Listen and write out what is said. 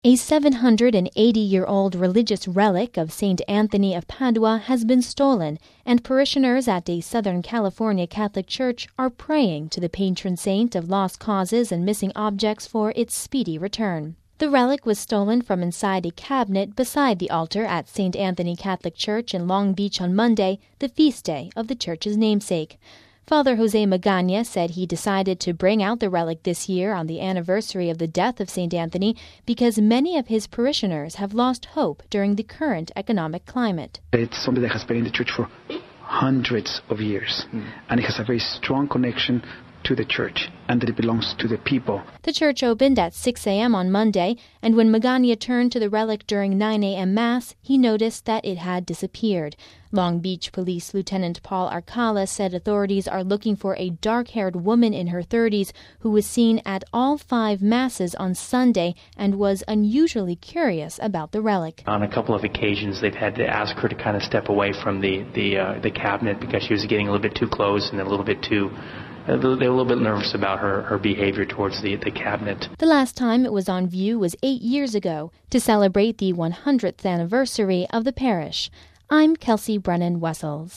A 780-year-old religious relic of St. Anthony of Padua has been stolen, and parishioners at a Southern California Catholic church are praying to the patron saint of lost causes and missing objects for its speedy return. The relic was stolen from inside a cabinet beside the altar at St. Anthony Catholic Church in Long Beach on Monday, the feast day of the church's namesake. Father Jose Magana said he decided to bring out the relic this year on the anniversary of the death of St. Anthony because many of his parishioners have lost hope during the current economic climate. It's something that has been in the church for hundreds of years, and it has a very strong connection to the church, and that it belongs to the people. The church opened at 6 a.m. on Monday, and when Magana turned to the relic during 9 a.m. Mass, he noticed that it had disappeared. Long Beach Police Lieutenant Paul Arcala said authorities are looking for a dark-haired woman in her 30s who was seen at all 5 Masses on Sunday and was unusually curious about the relic. On a couple of occasions, they've had to ask her to kind of step away from the cabinet because she was getting a little bit too close and a little bit too... They were a little bit nervous about her behavior towards the cabinet. The last time it was on view was 8 years ago to celebrate the 100th anniversary of the parish. I'm Kelsey Brennan Wessels.